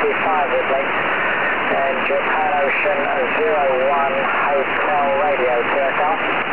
25 Woodley, and Japan Ocean 01 Hotel Radio, QSL.